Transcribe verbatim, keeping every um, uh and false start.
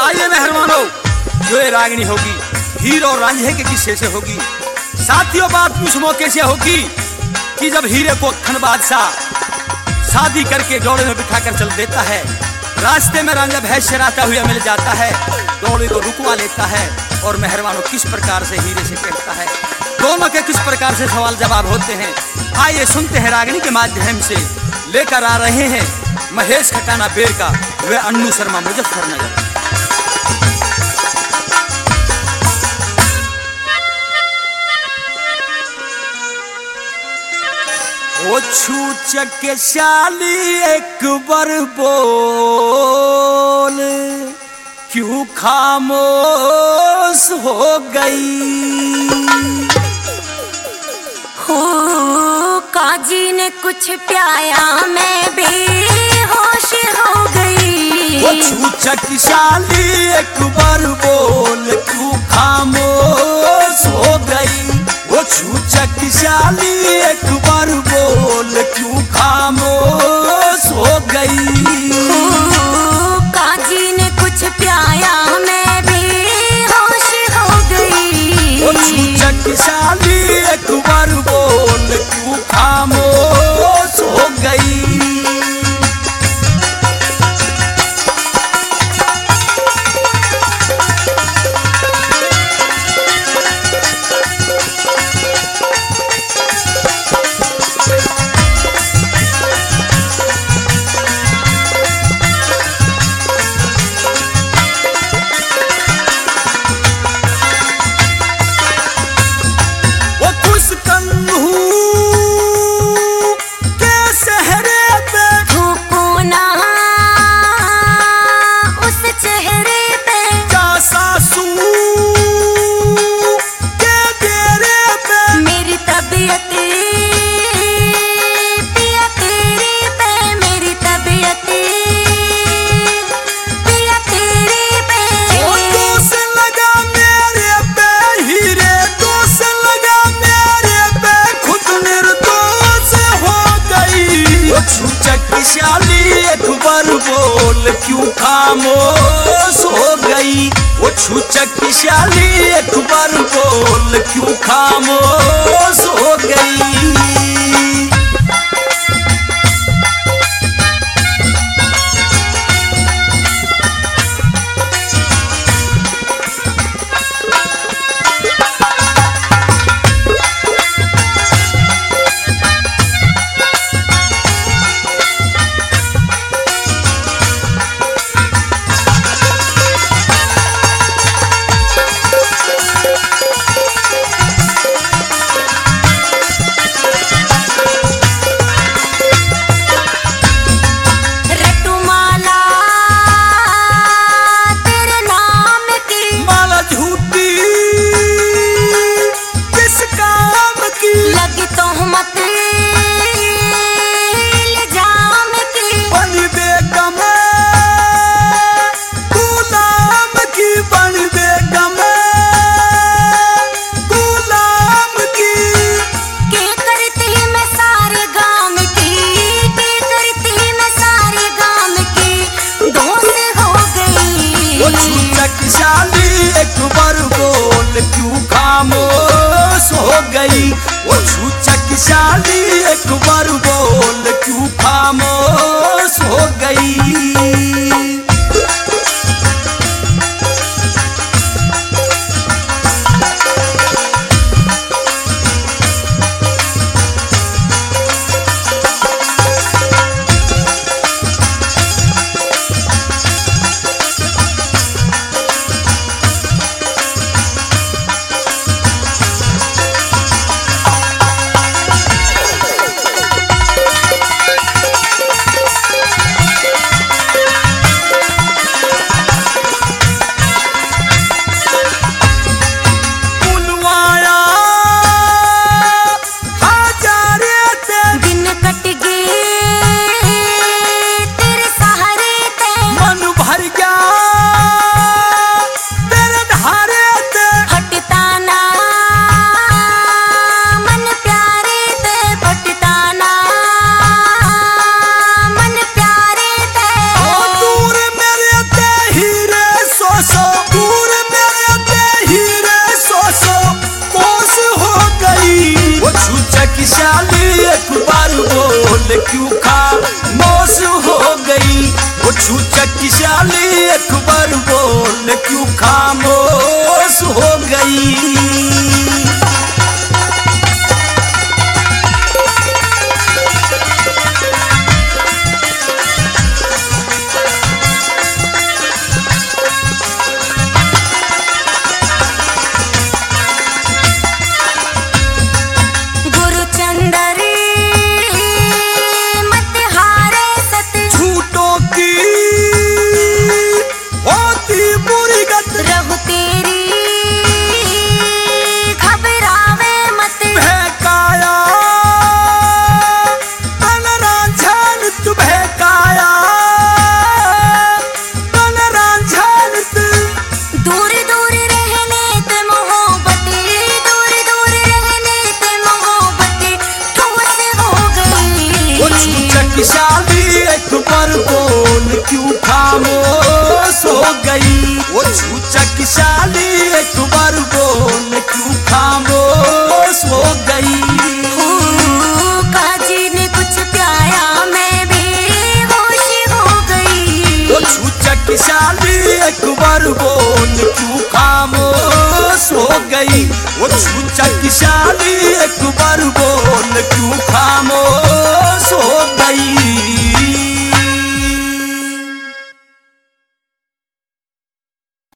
आइए मेहरबानों, जो ये रागिनी होगी हीर और रांझे के किस्से से होगी। साथियों, बात उस मौके से होगी कि जब हीरे को अक्खन बादशाह शादी करके जोड़े में बिठाकर चल देता है। रास्ते में रांझा भैंस चराता हुआ मिल जाता है, जोड़े को रुकवा लेता है और मेहरबानों किस प्रकार से हीरे से कहता है। दोनों के किस प्रकार से सवाल जवाब होते हैं, आइए सुनते हैं। रागिनी के माध्यम से लेकर आ रहे हैं महेश खटाना बेर का वे अन्नू शर्मा मुजफ्फरनगर। ओ छूचक शाली एक बार बोल, क्यों खामोश हो गई। हो काजी ने कुछ प्याया, मैं बेहोश हो गई। ओ छूचक शाली एक बार बोल, क्यों खामोश हो गई। वो छूचक शाली एक बार बोल, क्यों खामोश हो गई। काजी ने कुछ प्याया, मैं बेहोश हो गई। वो छूचक शाली एक बार बोल, क्यों खामोश हो गई। शाली एक बार बोल, क्यों खामोश हो गई। वो छूचक शाली एक बार बोल, क्यों खामोश हो गई। सूचकशाली एक बार बोल क्यों खामोश हो गई। सूचकशाली एक बार बोल क्यों खामोश हो गई। वो सूचकशाली एक बार बोल क्यों खामोश हो गई। काजी ने कुछ प्याया मैं बेहोश हो गई। वो सूचकशाली एक बार बोल क्यों खामोश हो गई। वो सूचकशाली एक बार बोल क्यों खामोश हो